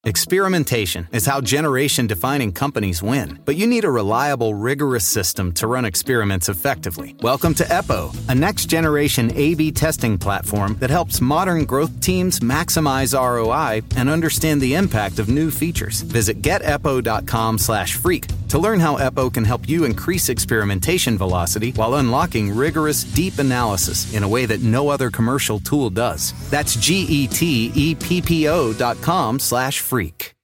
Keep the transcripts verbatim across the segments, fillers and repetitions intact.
Experimentation is how generation-defining companies win, but you need a reliable, rigorous system to run experiments effectively. Welcome to EPO, a next-generation A B testing platform that helps modern growth teams maximize R O I and understand the impact of new features. Visit get epo dot com slash freak to learn how EPO can help you increase experimentation velocity while unlocking rigorous, deep analysis in a way that no other commercial tool does. That's G E T E P P O dot com slash freak.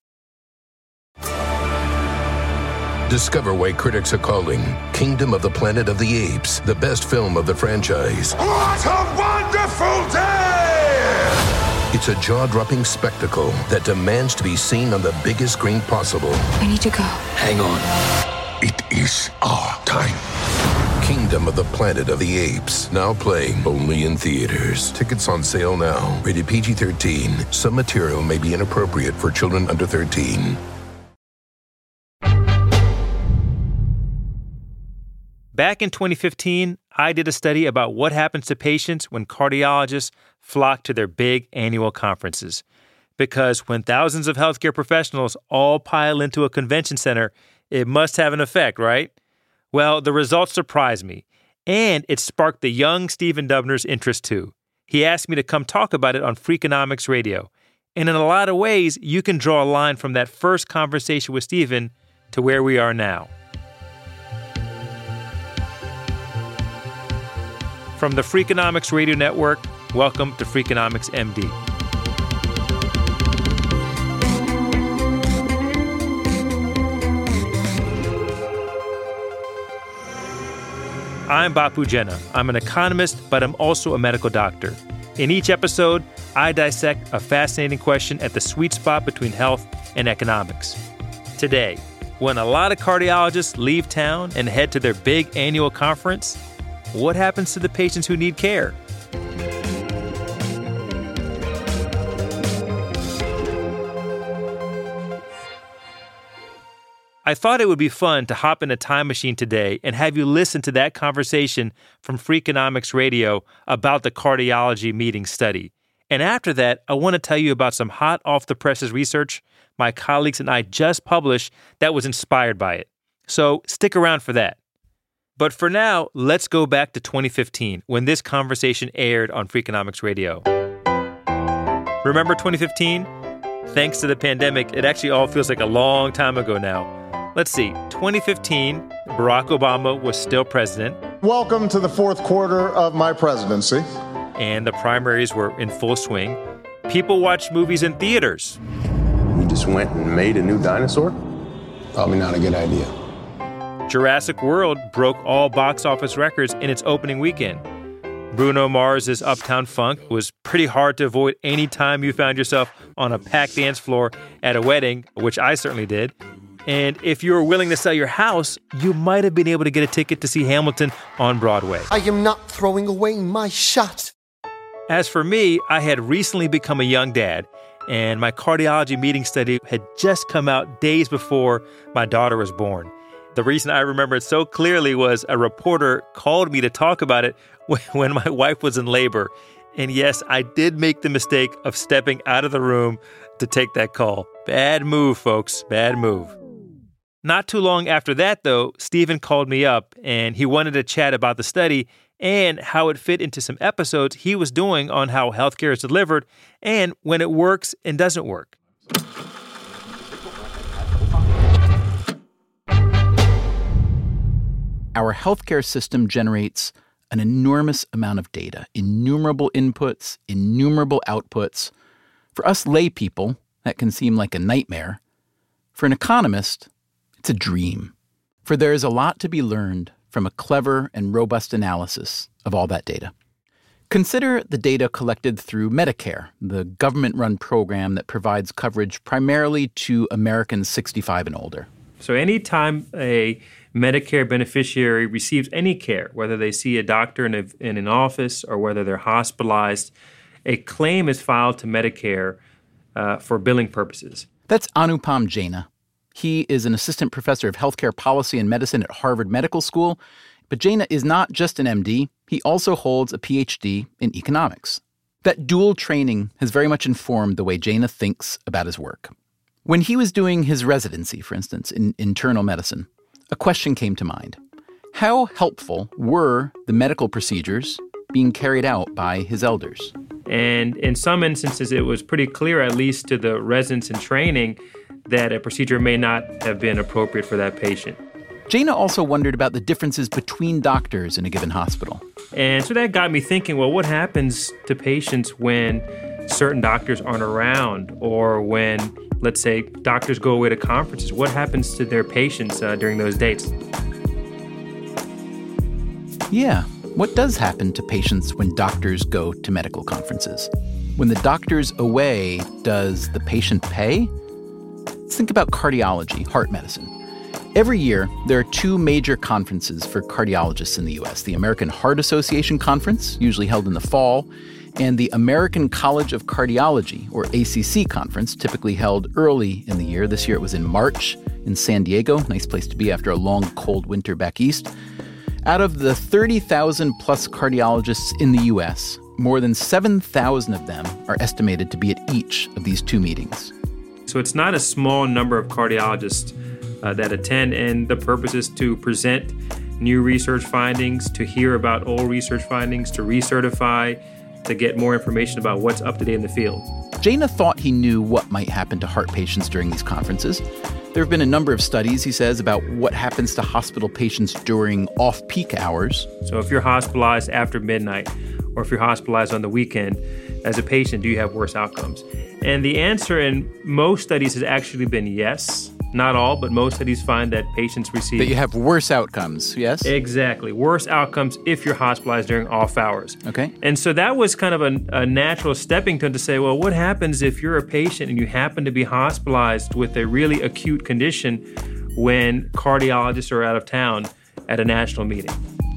Discover why critics are calling Kingdom of the Planet of the Apes the best film of the franchise. What a wonderful day! It's a jaw-dropping spectacle that demands to be seen on the biggest screen possible. I need to go. Hang on. It is our time. Kingdom of the Planet of the Apes, now playing only in theaters. Tickets on sale now. Rated P G thirteen. Some material may be inappropriate for children under thirteen. Back in twenty fifteen, I did a study about what happens to patients when cardiologists flock to their big annual conferences. Because when thousands of healthcare professionals all pile into a convention center, it must have an effect, right? Well, the results surprised me, and it sparked the young Stephen Dubner's interest too. He asked me to come talk about it on Freakonomics Radio. And in a lot of ways, you can draw a line from that first conversation with Stephen to where we are now. From the Freakonomics Radio Network, welcome to Freakonomics M D. I'm Bapu Jena. I'm an economist, but I'm also a medical doctor. In each episode, I dissect a fascinating question at the sweet spot between health and economics. Today, when a lot of cardiologists leave town and head to their big annual conference, what happens to the patients who need care? I thought it would be fun to hop in a time machine today and have you listen to that conversation from Freakonomics Radio about the cardiology meeting study. And after that, I want to tell you about some hot off-the-presses research my colleagues and I just published that was inspired by it. So stick around for that. But for now, let's go back to twenty fifteen, when this conversation aired on Freakonomics Radio. Remember twenty fifteen? Thanks to the pandemic, it actually all feels like a long time ago now. Let's see, twenty fifteen, Barack Obama was still president. Welcome to the fourth quarter of my presidency. And the primaries were in full swing. People watched movies in theaters. We just went and made a new dinosaur? Probably not a good idea. Jurassic World broke all box office records in its opening weekend. Bruno Mars's Uptown Funk was pretty hard to avoid any time you found yourself on a packed dance floor at a wedding, which I certainly did. And if you were willing to sell your house, you might have been able to get a ticket to see Hamilton on Broadway. I am not throwing away my shot. As for me, I had recently become a young dad, and my cardiology meeting study had just come out days before my daughter was born. The reason I remember it so clearly was a reporter called me to talk about it when my wife was in labor. And yes, I did make the mistake of stepping out of the room to take that call. Bad move, folks. Bad move. Not too long after that, though, Stephen called me up and he wanted to chat about the study and how it fit into some episodes he was doing on how healthcare is delivered and when it works and doesn't work. Our healthcare system generates an enormous amount of data, innumerable inputs, innumerable outputs. For us lay people, that can seem like a nightmare. For an economist, it's a dream. For there is a lot to be learned from a clever and robust analysis of all that data. Consider the data collected through Medicare, the government-run program that provides coverage primarily to Americans sixty-five and older. So anytime a Medicare beneficiary receives any care, whether they see a doctor in, a, in an office or whether they're hospitalized, a claim is filed to Medicare uh, for billing purposes. That's Anupam Jena. He is an assistant professor of healthcare policy and medicine at Harvard Medical School. But Jena is not just an M D. He also holds a P H D in economics. That dual training has very much informed the way Jena thinks about his work. When he was doing his residency, for instance, in internal medicine, a question came to mind. How helpful were the medical procedures being carried out by his elders? And in some instances, it was pretty clear, at least to the residents in training, that a procedure may not have been appropriate for that patient. Jaina also wondered about the differences between doctors in a given hospital. And so that got me thinking, well, what happens to patients when certain doctors aren't around, or when, let's say, doctors go away to conferences? What happens to their patients uh, during those dates? Yeah, what does happen to patients when doctors go to medical conferences? When the doctor's away, does the patient pay? Let's think about cardiology, heart medicine. Every year, there are two major conferences for cardiologists in the U S, the American Heart Association Conference, usually held in the fall, and the American College of Cardiology, or A C C Conference, typically held early in the year. This year it was in March in San Diego, nice place to be after a long, cold winter back east. Out of the thirty thousand plus cardiologists in the U S, more than seven thousand of them are estimated to be at each of these two meetings. So it's not a small number of cardiologists uh, that attend, and the purpose is to present new research findings, to hear about old research findings, to recertify, to get more information about what's up to date in the field. Jaina thought he knew what might happen to heart patients during these conferences. There have been a number of studies, he says, about what happens to hospital patients during off-peak hours. So if you're hospitalized after midnight, or if you're hospitalized on the weekend, as a patient, do you have worse outcomes? And the answer in most studies has actually been yes. Not all, but most studies find that patients receive... That you have worse outcomes, yes? Exactly. Worse outcomes if you're hospitalized during off hours. Okay. And so that was kind of a, a natural stepping stone to say, well, what happens if you're a patient and you happen to be hospitalized with a really acute condition when cardiologists are out of town at a national meeting?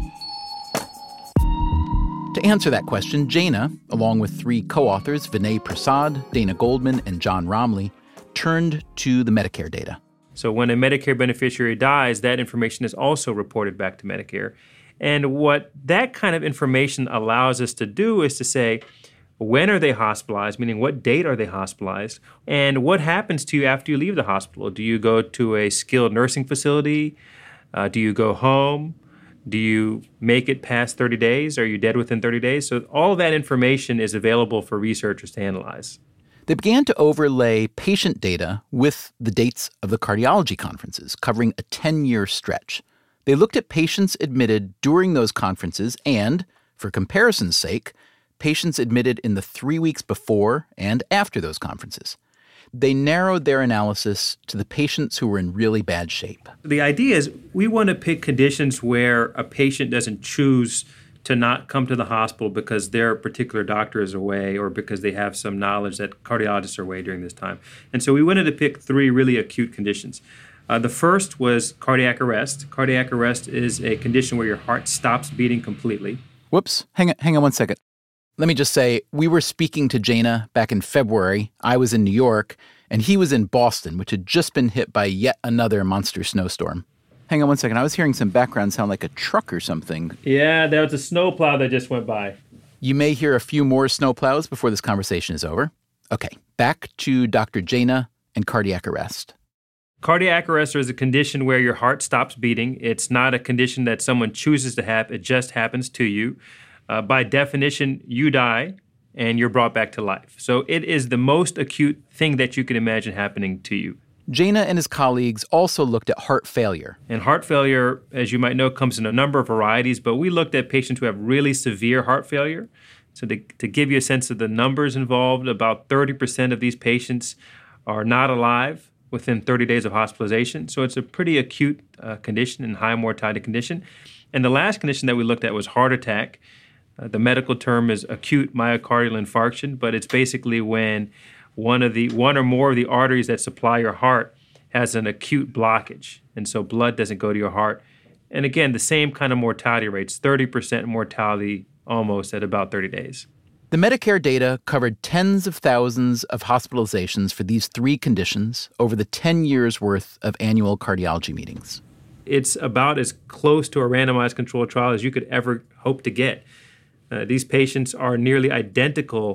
To answer that question, Jaina, along with three co-authors, Vinay Prasad, Dana Goldman, and John Romley, turned to the Medicare data. So when a Medicare beneficiary dies, that information is also reported back to Medicare. And what that kind of information allows us to do is to say, when are they hospitalized, meaning what date are they hospitalized, and what happens to you after you leave the hospital? Do you go to a skilled nursing facility? Uh, do you go home? Do you make it past thirty days? Are you dead within thirty days? So all of that information is available for researchers to analyze. They began to overlay patient data with the dates of the cardiology conferences, covering a ten-year stretch. They looked at patients admitted during those conferences and, for comparison's sake, patients admitted in the three weeks before and after those conferences. They narrowed their analysis to the patients who were in really bad shape. The idea is we want to pick conditions where a patient doesn't choose to not come to the hospital because their particular doctor is away or because they have some knowledge that cardiologists are away during this time. And so we wanted to pick three really acute conditions. Uh, the first was cardiac arrest. Cardiac arrest is a condition where your heart stops beating completely. Whoops, hang on, hang on one second. Let me just say, we were speaking to Jaina back in February. I was in New York, and he was in Boston, which had just been hit by yet another monster snowstorm. Hang on one second. I was hearing some background sound like a truck or something. Yeah, there was a snowplow that just went by. You may hear a few more snowplows before this conversation is over. Okay, back to Doctor Jaina and cardiac arrest. Cardiac arrest is a condition where your heart stops beating. It's not a condition that someone chooses to have. It just happens to you. Uh, by definition, you die and you're brought back to life. So it is the most acute thing that you can imagine happening to you. Jaina and his colleagues also looked at heart failure. And heart failure, as you might know, comes in a number of varieties, but we looked at patients who have really severe heart failure. So to, to give you a sense of the numbers involved, about thirty percent of these patients are not alive within thirty days of hospitalization. So it's a pretty acute uh, condition and high mortality condition. And the last condition that we looked at was heart attack. Uh, the medical term is acute myocardial infarction, but it's basically when one of the one or more of the arteries that supply your heart has an acute blockage, and so blood doesn't go to your heart. And again, the same kind of mortality rates, thirty percent mortality almost at about thirty days. The Medicare data covered tens of thousands of hospitalizations for these three conditions over the ten years worth of annual cardiology meetings. It's about as close to a randomized controlled trial as you could ever hope to get. Uh, these patients are nearly identical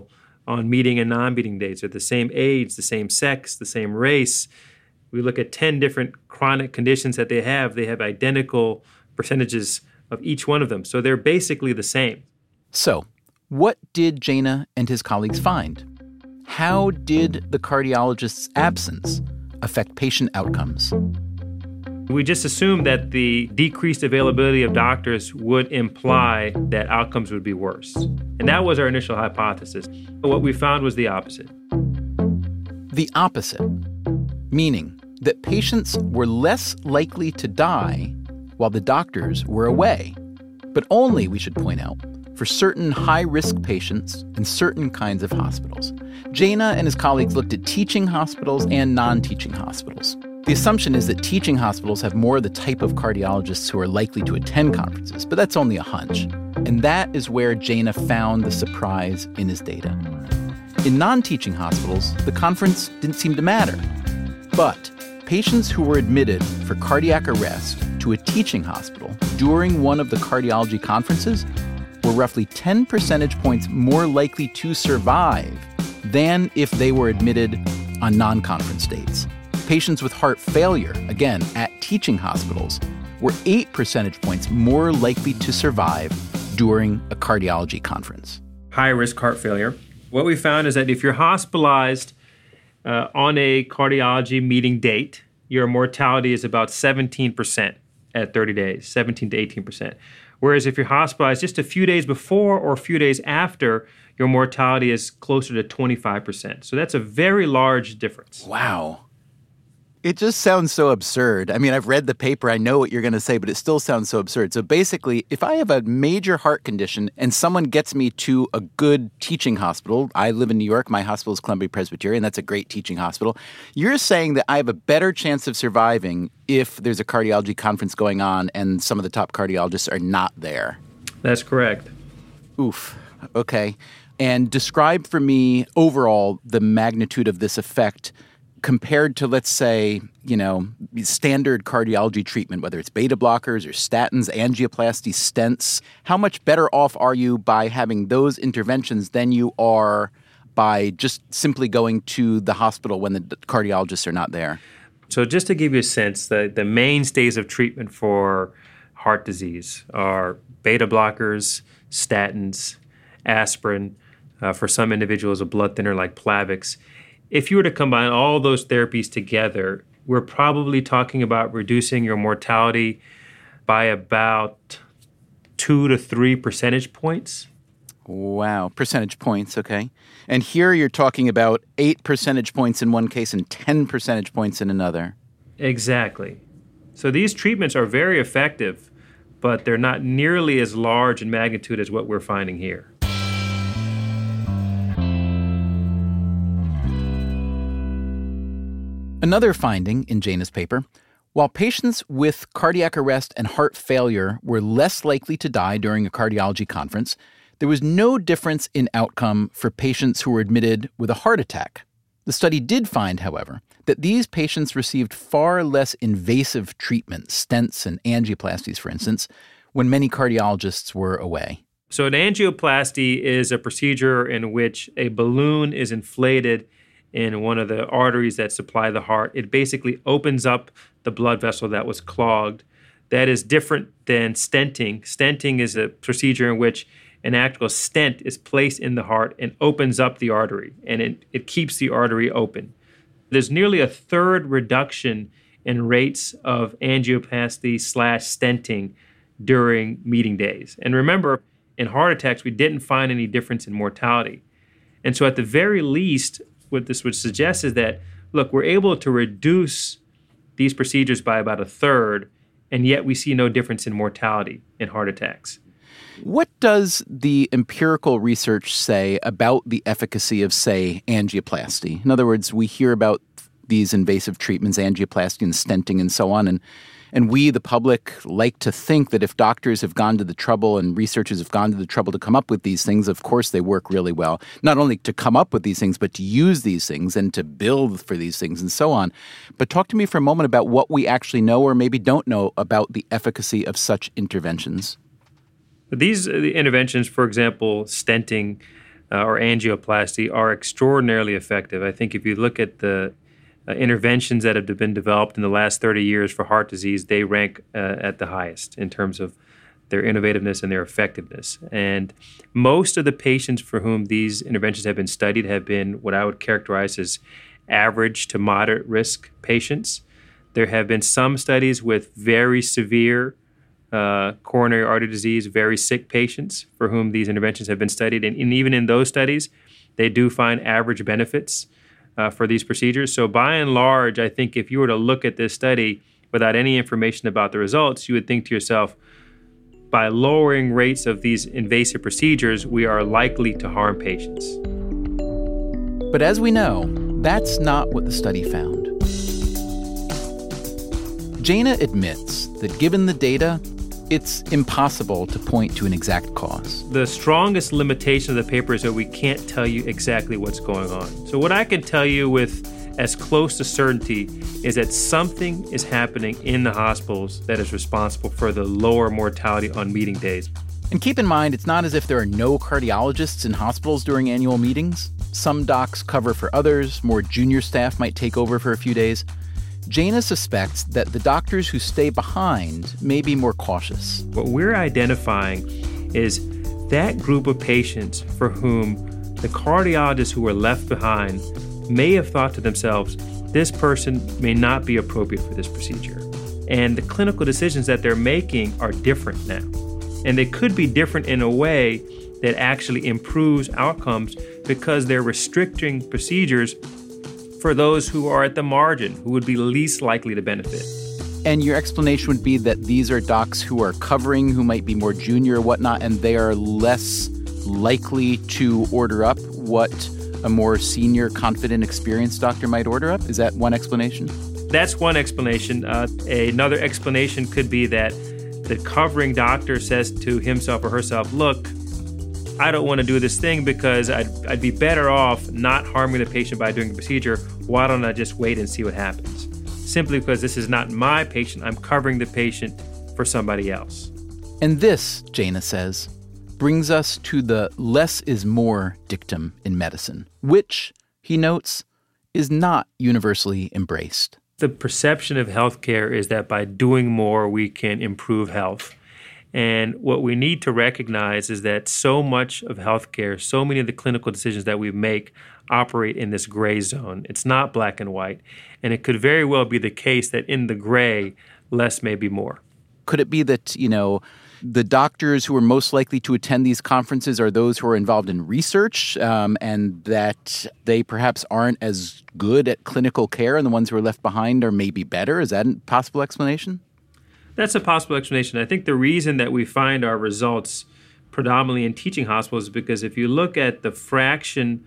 on meeting and non-meeting dates. They're the same age, the same sex, the same race. We look at ten different chronic conditions that they have. They have identical percentages of each one of them. So they're basically the same. So what did Jaina and his colleagues find? How did the cardiologist's absence affect patient outcomes? We just assumed that the decreased availability of doctors would imply that outcomes would be worse. And that was our initial hypothesis. But what we found was the opposite. The opposite, meaning that patients were less likely to die while the doctors were away. But only, we should point out, for certain high-risk patients in certain kinds of hospitals. Jaina and his colleagues looked at teaching hospitals and non-teaching hospitals. The assumption is that teaching hospitals have more of the type of cardiologists who are likely to attend conferences, but that's only a hunch. And that is where Jaina found the surprise in his data. In non-teaching hospitals, the conference didn't seem to matter. But patients who were admitted for cardiac arrest to a teaching hospital during one of the cardiology conferences were roughly ten percentage points more likely to survive than if they were admitted on non-conference dates. Patients with heart failure, again, at teaching hospitals, were eight percentage points more likely to survive during a cardiology conference. High-risk heart failure. What we found is that if you're hospitalized uh, on a cardiology meeting date, your mortality is about seventeen percent at thirty days, seventeen to eighteen percent. Whereas if you're hospitalized just a few days before or a few days after, your mortality is closer to twenty-five percent. So that's a very large difference. Wow. It just sounds so absurd. I mean, I've read the paper. I know what you're going to say, but it still sounds so absurd. So basically, if I have a major heart condition and someone gets me to a good teaching hospital, I live in New York, my hospital is Columbia Presbyterian, that's a great teaching hospital. You're saying that I have a better chance of surviving if there's a cardiology conference going on and some of the top cardiologists are not there. That's correct. Oof. Okay. And describe for me overall the magnitude of this effect compared to, let's say, you know, standard cardiology treatment, whether it's beta blockers or statins, angioplasty, stents. How much better off are you by having those interventions than you are by just simply going to the hospital when the cardiologists are not there? So just to give you a sense, the, the mainstays of treatment for heart disease are beta blockers, statins, aspirin, uh, for some individuals, a blood thinner like Plavix. If you were to combine all those therapies together, we're probably talking about reducing your mortality by about two to three percentage points. Wow, percentage points, okay. And here you're talking about eight percentage points in one case and ten percentage points in another. Exactly. So these treatments are very effective, but they're not nearly as large in magnitude as what we're finding here. Another finding in Jaina's paper, while patients with cardiac arrest and heart failure were less likely to die during a cardiology conference, there was no difference in outcome for patients who were admitted with a heart attack. The study did find, however, that these patients received far less invasive treatment, stents and angioplasties, for instance, when many cardiologists were away. So an angioplasty is a procedure in which a balloon is inflated in one of the arteries that supply the heart. It basically opens up the blood vessel that was clogged. That is different than stenting. Stenting is a procedure in which an actual stent is placed in the heart and opens up the artery, and it, it keeps the artery open. There's nearly a third reduction in rates of angioplasty slash stenting during meeting days. And remember, in heart attacks, we didn't find any difference in mortality. And so at the very least, what this would suggest is that, look, we're able to reduce these procedures by about a third, and yet we see no difference in mortality in heart attacks. What does the empirical research say about the efficacy of, say, angioplasty? In other words, we hear about these invasive treatments, angioplasty and stenting and so on, and And we, the public, like to think that if doctors have gone to the trouble and researchers have gone to the trouble to come up with these things, of course they work really well. Not only to come up with these things, but to use these things and to build for these things and so on. But talk to me for a moment about what we actually know or maybe don't know about the efficacy of such interventions. These interventions, for example, stenting, uh, or angioplasty are extraordinarily effective. I think if you look at the uh, interventions that have been developed in the last thirty years for heart disease, they rank uh, at the highest in terms of their innovativeness and their effectiveness. And most of the patients for whom these interventions have been studied have been what I would characterize as average to moderate risk patients. There have been some studies with very severe uh, coronary artery disease, very sick patients for whom these interventions have been studied. And, and even in those studies, they do find average benefits uh, for these procedures. So by and large, I think if you were to look at this study without any information about the results, you would think to yourself, by lowering rates of these invasive procedures, we are likely to harm patients. But as we know, that's not what the study found. Jaina admits that given the data, it's impossible to point to an exact cause. The strongest limitation of the paper is that we can't tell you exactly what's going on. So what I can tell you with as close to certainty is that something is happening in the hospitals that is responsible for the lower mortality on meeting days. And keep in mind, it's not as if there are no cardiologists in hospitals during annual meetings. Some docs cover for others, more junior staff might take over for a few days. Jaina suspects that the doctors who stay behind may be more cautious. What we're identifying is that group of patients for whom the cardiologists who were left behind may have thought to themselves, this person may not be appropriate for this procedure. And the clinical decisions that they're making are different now. And they could be different in a way that actually improves outcomes because they're restricting procedures for those who are at the margin, who would be least likely to benefit. And your explanation would be that these are docs who are covering, who might be more junior or whatnot, and they are less likely to order up what a more senior, confident, experienced doctor might order up? Is that one explanation? That's one explanation. Uh, another explanation could be that the covering doctor says to himself or herself, look, I don't want to do this thing because I'd, I'd be better off not harming the patient by doing the procedure. Why don't I just wait and see what happens? Simply because this is not my patient. I'm covering the patient for somebody else. And this, Jaina says, brings us to the less is more dictum in medicine, which, he notes, is not universally embraced. The perception of healthcare is that by doing more, we can improve health. And what we need to recognize is that so much of healthcare, so many of the clinical decisions that we make operate in this gray zone. It's not black and white. And it could very well be the case that in the gray, less may be more. Could it be that, you know, the doctors who are most likely to attend these conferences are those who are involved in research, um, and that they perhaps aren't as good at clinical care, and the ones who are left behind are maybe better? Is that a possible explanation? That's a possible explanation. I think the reason that we find our results predominantly in teaching hospitals is because if you look at the fraction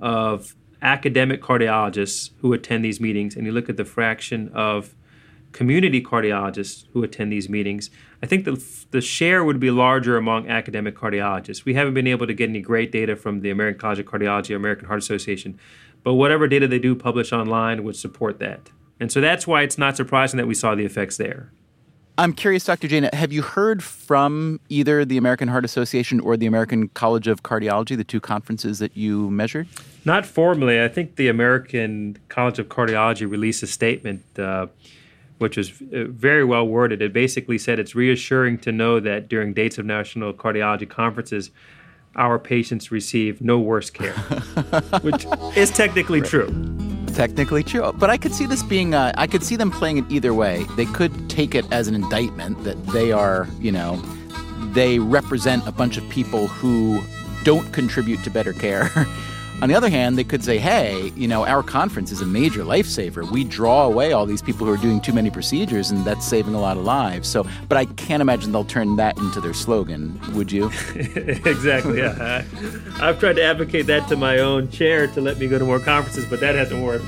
of academic cardiologists who attend these meetings, and you look at the fraction of community cardiologists who attend these meetings, I think the, the share would be larger among academic cardiologists. We haven't been able to get any great data from the American College of Cardiology or American Heart Association, but whatever data they do publish online would support that. And so that's why it's not surprising that we saw the effects there. I'm curious, Doctor Jaina, have you heard from either the American Heart Association or the American College of Cardiology, the two conferences that you measured? Not formally. I think the American College of Cardiology released a statement uh, which was very well worded. It basically said it's reassuring to know that during dates of national cardiology conferences, our patients receive no worse care, which is technically right. true. Technically true. But I could see this being, uh, I could see them playing it either way. They could take it as an indictment that they are, you know, they represent a bunch of people who don't contribute to better care. On the other hand, they could say, hey, you know, our conference is a major lifesaver. We draw away all these people who are doing too many procedures, and that's saving a lot of lives. So, but I can't imagine they'll turn that into their slogan, would you? Exactly, yeah. I, I've tried to advocate that to my own chair to let me go to more conferences, but that hasn't worked.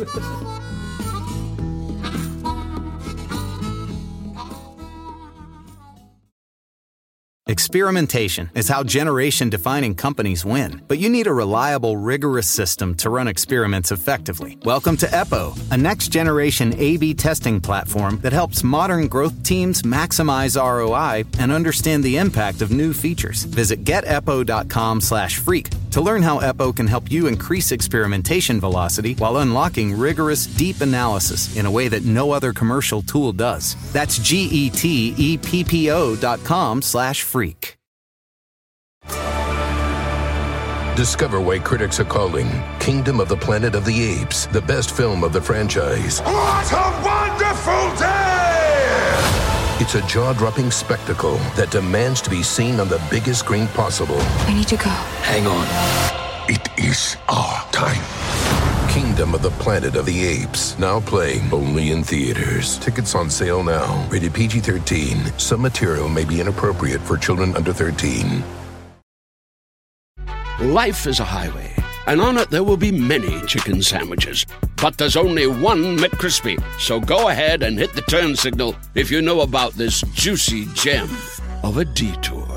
Experimentation is how generation-defining companies win, but you need a reliable, rigorous system to run experiments effectively. Welcome to EPO, a next-generation A B testing platform that helps modern growth teams maximize R O I and understand the impact of new features. Visit get epo dot com slash freak To learn how EPO can help you increase experimentation velocity while unlocking rigorous, deep analysis in a way that no other commercial tool does. That's G-E-T-E-P-P-O dot com slash freak. Discover why critics are calling Kingdom of the Planet of the Apes the best film of the franchise. What a wonderful day! It's a jaw-dropping spectacle that demands to be seen on the biggest screen possible. We need to go. Hang on. It is our time. Kingdom of the Planet of the Apes, now playing only in theaters. Tickets on sale now. Rated P G thirteen. Some material may be inappropriate for children under thirteen. Life is a highway, and on it there will be many chicken sandwiches. But there's only one McCrispy. So go ahead and hit the turn signal if you know about this juicy gem of a detour.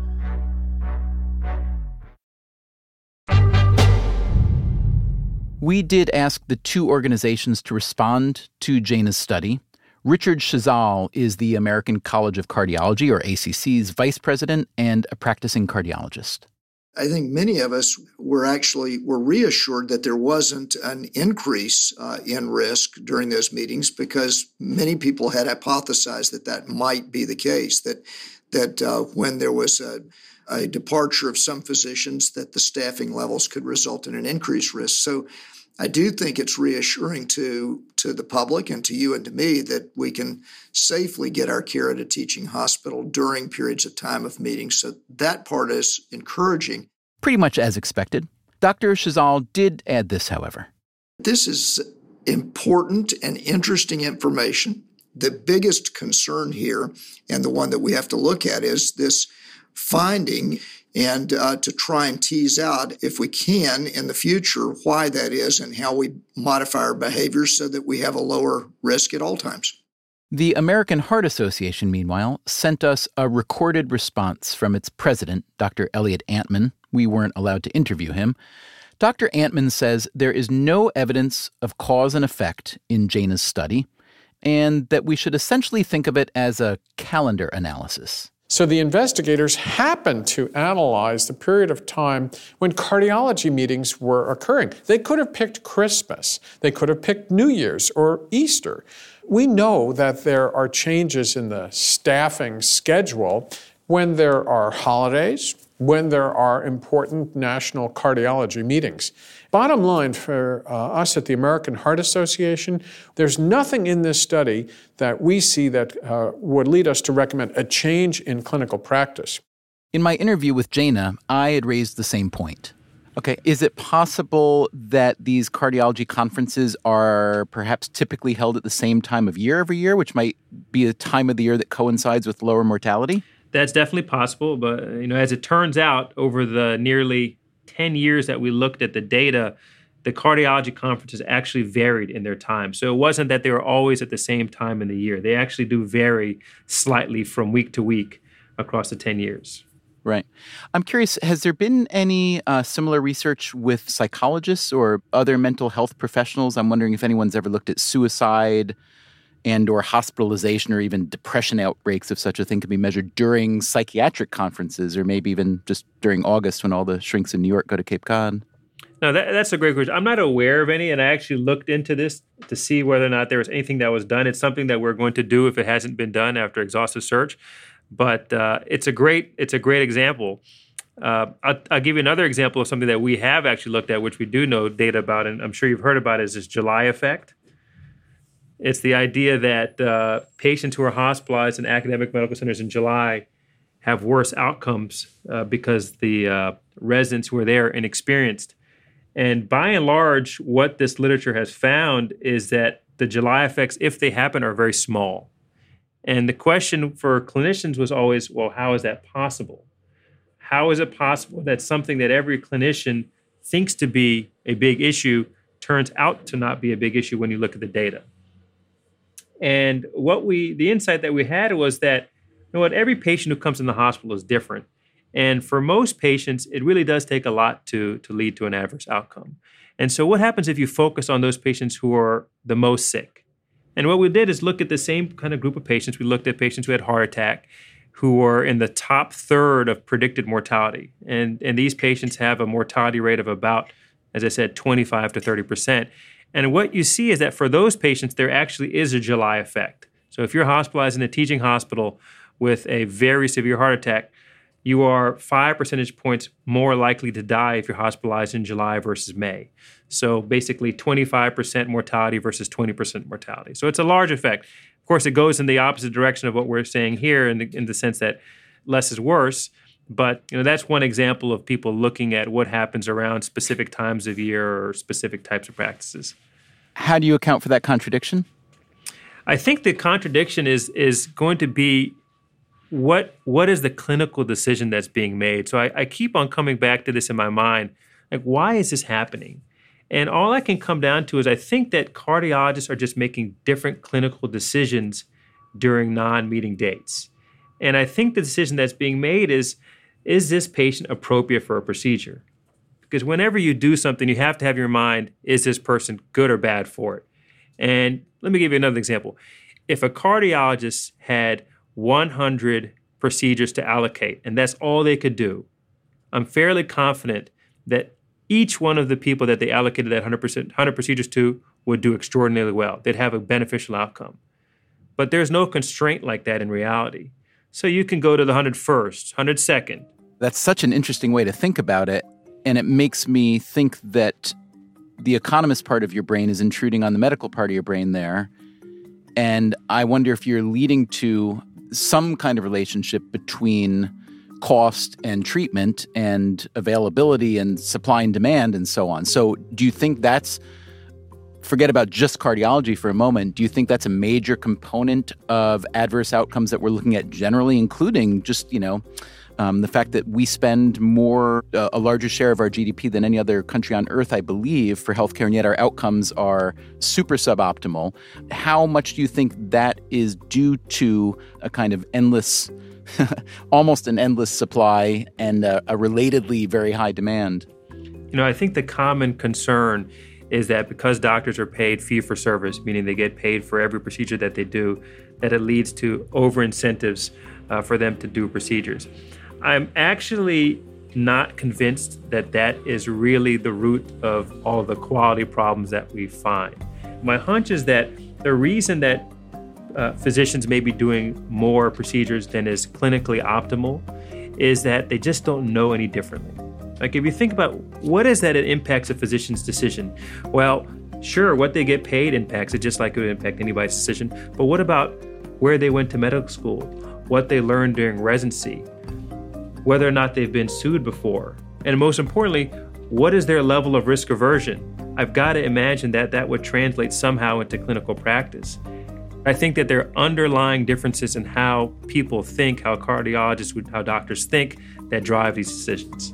We did ask the two organizations to respond to Jana's study. Richard Chazal is the American College of Cardiology, or A C C's vice president and a practicing cardiologist. I think many of us were actually were reassured that there wasn't an increase uh, in risk during those meetings, because many people had hypothesized that that might be the case, that that uh, when there was a, a departure of some physicians, that the staffing levels could result in an increased risk. So I do think it's reassuring to, to the public and to you and to me that we can safely get our care at a teaching hospital during periods of time of meetings. So that part is encouraging. Pretty much as expected. Doctor Chazal did add this, however. This is important and interesting information. The biggest concern here, and the one that we have to look at, is this finding, and uh, to try and tease out, if we can, in the future, why that is and how we modify our behaviors so that we have a lower risk at all times. The American Heart Association, meanwhile, sent us a recorded response from its president, Doctor Elliot Antman. We weren't allowed to interview him. Doctor Antman says there is no evidence of cause and effect in Jana's study, and that we should essentially think of it as a calendar analysis. So the investigators happened to analyze the period of time when cardiology meetings were occurring. They could have picked Christmas. They could have picked New Year's or Easter. We know that there are changes in the staffing schedule when there are holidays, when there are important national cardiology meetings. Bottom line for uh, us at the American Heart Association, there's nothing in this study that we see that uh, would lead us to recommend a change in clinical practice. In my interview with Jana, I had raised the same point. Okay, is it possible that these cardiology conferences are perhaps typically held at the same time of year every year, which might be a time of the year that coincides with lower mortality? That's definitely possible, but you know, as it turns out, over the nearly ten years that we looked at the data, the cardiology conferences actually varied in their time. So it wasn't that they were always at the same time in the year. They actually do vary slightly from week to week across the ten years. Right. I'm curious, has there been any uh, similar research with psychologists or other mental health professionals? I'm wondering if anyone's ever looked at suicide and or hospitalization or even depression outbreaks, if such a thing can be measured during psychiatric conferences, or maybe even just during August when all the shrinks in New York go to Cape Cod. No, that, that's a great question. I'm not aware of any, and I actually looked into this to see whether or not there was anything that was done. It's something that we're going to do if it hasn't been done after exhaustive search. But uh, it's a great it's a great example. Uh, I'll, I'll give you another example of something that we have actually looked at, which we do know data about, and I'm sure you've heard about, is this July effect. It's the idea that uh, patients who are hospitalized in academic medical centers in July have worse outcomes uh, because the uh, residents who are there are inexperienced. And by and large, what this literature has found is that the July effects, if they happen, are very small. And the question for clinicians was always, well, how is that possible? How is it possible that something that every clinician thinks to be a big issue turns out to not be a big issue when you look at the data? And what we, the insight that we had was that, you know what, every patient who comes in the hospital is different. And for most patients, it really does take a lot to, to lead to an adverse outcome. And so what happens if you focus on those patients who are the most sick? And what we did is look at the same kind of group of patients. We looked at patients who had heart attack. who are in the top third of predicted mortality. And, and these patients have a mortality rate of about, as I said, twenty-five to thirty percent. And what you see is that for those patients, there actually is a July effect. So if you're hospitalized in a teaching hospital with a very severe heart attack, you are five percentage points more likely to die if you're hospitalized in July versus May. So basically twenty-five percent mortality versus twenty percent mortality. So it's a large effect. Of course, it goes in the opposite direction of what we're saying here in the, in the sense that less is worse. But you know, that's one example of people looking at what happens around specific times of year or specific types of practices. How do you account for that contradiction? I think the contradiction is is going to be what what is the clinical decision that's being made. So I, I keep on coming back to this in my mind. Like, why is this happening? And all I can come down to is I think that cardiologists are just making different clinical decisions during non-meeting dates. And I think the decision that's being made is, is this patient appropriate for a procedure? Because whenever you do something, you have to have in your mind, is this person good or bad for it? And let me give you another example. If a cardiologist had one hundred procedures to allocate, and that's all they could do, I'm fairly confident that each one of the people that they allocated that one hundred percent, one hundred procedures to would do extraordinarily well. They'd have a beneficial outcome. But there's no constraint like that in reality. So you can go to the one hundred first, one hundred second. That's such an interesting way to think about it. And it makes me think that the economist part of your brain is intruding on the medical part of your brain there. And I wonder if you're leading to some kind of relationship between cost and treatment and availability and supply and demand and so on. So do you think that's, forget about just cardiology for a moment, do you think that's a major component of adverse outcomes that we're looking at generally, including just, you know, um, the fact that we spend more, uh, a larger share of our G D P than any other country on earth, I believe, for healthcare, and yet our outcomes are super suboptimal. How much do you think that is due to a kind of endless almost an endless supply and a, a relatedly very high demand? You know, I think the common concern is that because doctors are paid fee for service, meaning they get paid for every procedure that they do, that it leads to over-incentives uh, for them to do procedures. I'm actually not convinced that that is really the root of all the quality problems that we find. My hunch is that the reason that Uh, physicians may be doing more procedures than is clinically optimal is that they just don't know any differently. Like, if you think about what is that it impacts a physician's decision? Well, sure, what they get paid impacts it just like it would impact anybody's decision. But what about where they went to medical school, what they learned during residency, whether or not they've been sued before, and most importantly, what is their level of risk aversion? I've got to imagine that that would translate somehow into clinical practice. I think that there are underlying differences in how people think, how cardiologists, would, how doctors think, that drive these decisions.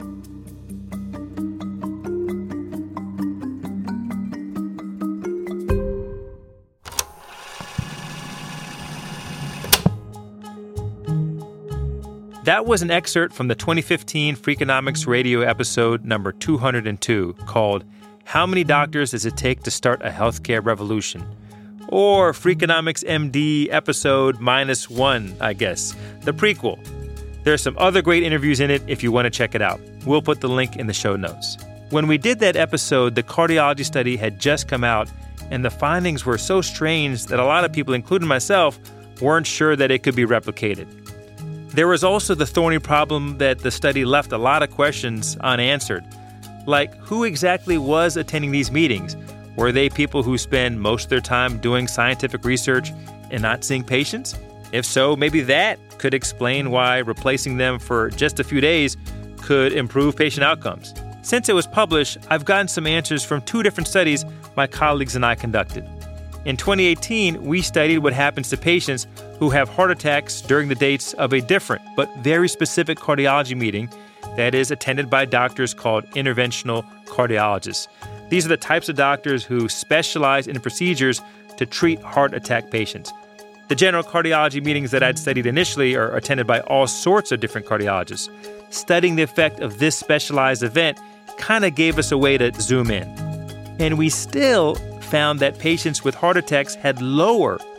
That was an excerpt from the twenty fifteen Freakonomics Radio episode number two hundred two called How Many Doctors Does It Take to Start a Healthcare Revolution? Or Freakonomics M D episode minus one, I guess, the prequel. There's some other great interviews in it if you want to check it out. We'll put the link in the show notes. When we did that episode, the cardiology study had just come out, and the findings were so strange that a lot of people, including myself, weren't sure that it could be replicated. There was also the thorny problem that the study left a lot of questions unanswered. Like, who exactly was attending these meetings? Were they people who spend most of their time doing scientific research and not seeing patients? If so, maybe that could explain why replacing them for just a few days could improve patient outcomes. Since it was published, I've gotten some answers from two different studies my colleagues and I conducted. In twenty eighteen, we studied what happens to patients who have heart attacks during the dates of a different but very specific cardiology meeting that is attended by doctors called interventional cardiologists. These are the types of doctors who specialize in procedures to treat heart attack patients. The general cardiology meetings that I'd studied initially are attended by all sorts of different cardiologists. Studying the effect of this specialized event kind of gave us a way to zoom in. And we still found that patients with heart attacks had lower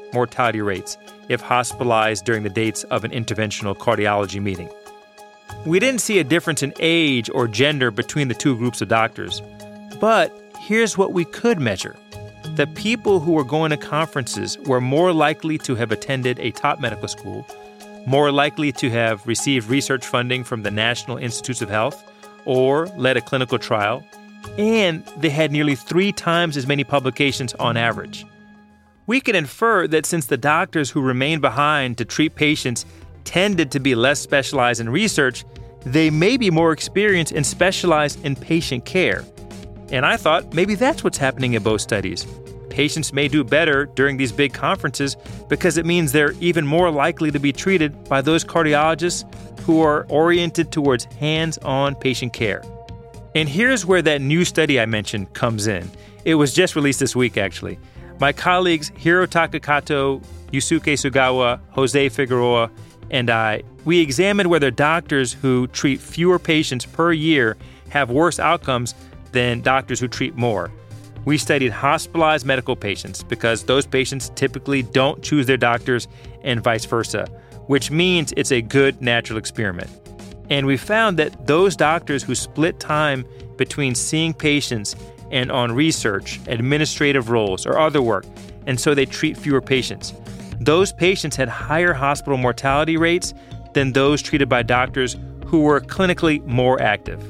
mortality rates if hospitalized during the dates of an interventional cardiology meeting. We didn't see a difference in age or gender between the two groups of doctors. But here's what we could measure. The people who were going to conferences were more likely to have attended a top medical school, more likely to have received research funding from the National Institutes of Health, or led a clinical trial, and they had nearly three times as many publications on average. We can infer that since the doctors who remained behind to treat patients tended to be less specialized in research, they may be more experienced and specialized in patient care. And I thought maybe that's what's happening in both studies. Patients may do better during these big conferences because it means they're even more likely to be treated by those cardiologists who are oriented towards hands-on patient care. And here's where that new study I mentioned comes in. It was just released this week, actually. My colleagues Hirotaka Kato, Yusuke Sugawa, Jose Figueroa, and I, we examined whether doctors who treat fewer patients per year have worse outcomes than doctors who treat more. We studied hospitalized medical patients because those patients typically don't choose their doctors and vice versa, which means it's a good natural experiment. And we found that those doctors who split time between seeing patients and on research, administrative roles, or other work, and so they treat fewer patients, those patients had higher hospital mortality rates than those treated by doctors who were clinically more active.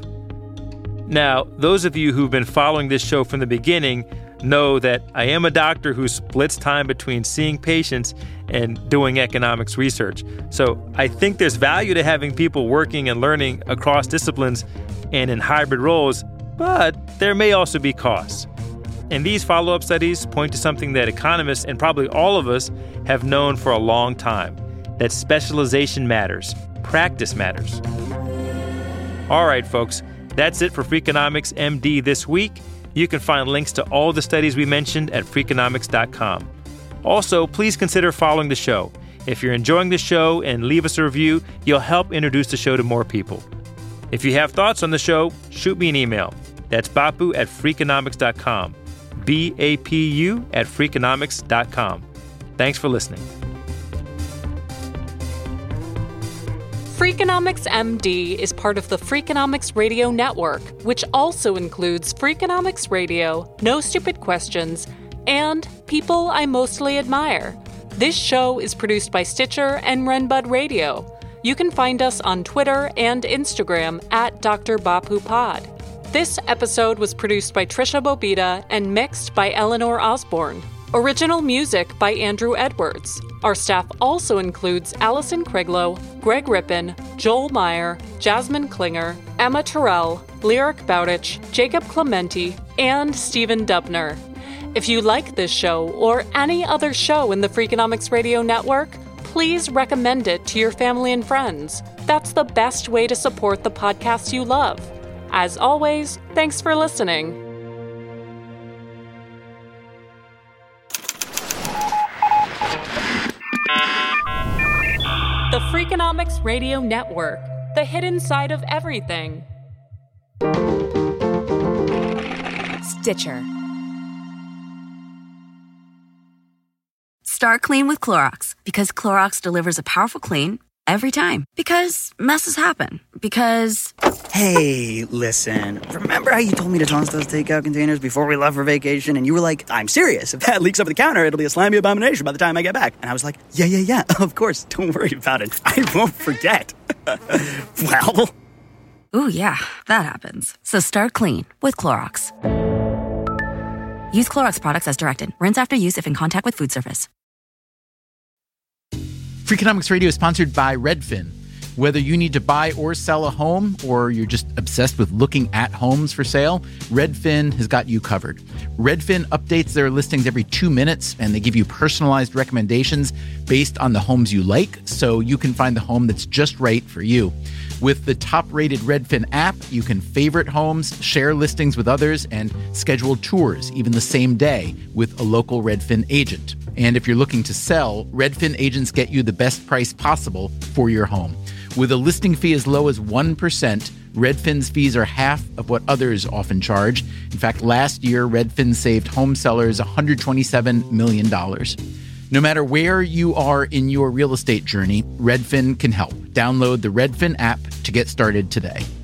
Now, those of you who've been following this show from the beginning know that I am a doctor who splits time between seeing patients and doing economics research. So I think there's value to having people working and learning across disciplines and in hybrid roles, but there may also be costs. And these follow-up studies point to something that economists and probably all of us have known for a long time, that specialization matters, practice matters. All right, folks, that's it for Freakonomics M D this week. You can find links to all the studies we mentioned at freakonomics dot com. Also, please consider following the show. If you're enjoying the show and leave us a review, you'll help introduce the show to more people. If you have thoughts on the show, shoot me an email. That's bapu at freakonomics dot com. B A P U at freakonomics dot com. Thanks for listening. Freakonomics M D is part of the Freakonomics Radio Network, which also includes Freakonomics Radio, No Stupid Questions, and People I Mostly Admire. This show is produced by Stitcher and Renbud Radio. You can find us on Twitter and Instagram at Doctor Bapu Pod. This episode was produced by Trisha Bobita and mixed by Eleanor Osborne. Original music by Andrew Edwards. Our staff also includes Allison Kriglow, Greg Rippin, Joel Meyer, Jasmine Klinger, Emma Terrell, Lyric Bowditch, Jacob Clementi, and Stephen Dubner. If you like this show or any other show in the Freakonomics Radio Network, please recommend it to your family and friends. That's the best way to support the podcast you love. As always, thanks for listening. The Freakonomics Radio Network, the hidden side of everything. Stitcher. Start clean with Clorox, because Clorox delivers a powerful clean every time. Because messes happen. Because... Hey, listen. Remember how you told me to toss those takeout containers before we left for vacation? And you were like, I'm serious. If that leaks over the counter, it'll be a slimy abomination by the time I get back. And I was like, yeah, yeah, yeah, of course. Don't worry about it. I won't forget. Well... Ooh, yeah, that happens. So start clean with Clorox. Use Clorox products as directed. Rinse after use if in contact with food surface. Freakonomics Radio is sponsored by Redfin. Whether you need to buy or sell a home, or you're just obsessed with looking at homes for sale, Redfin has got you covered. Redfin updates their listings every two minutes, and they give you personalized recommendations based on the homes you like, so you can find the home that's just right for you. With the top-rated Redfin app, you can favorite homes, share listings with others, and schedule tours even the same day with a local Redfin agent. And if you're looking to sell, Redfin agents get you the best price possible for your home. With a listing fee as low as one percent, Redfin's fees are half of what others often charge. In fact, last year, Redfin saved home sellers one hundred twenty-seven million dollars. No matter where you are in your real estate journey, Redfin can help. Download the Redfin app to get started today.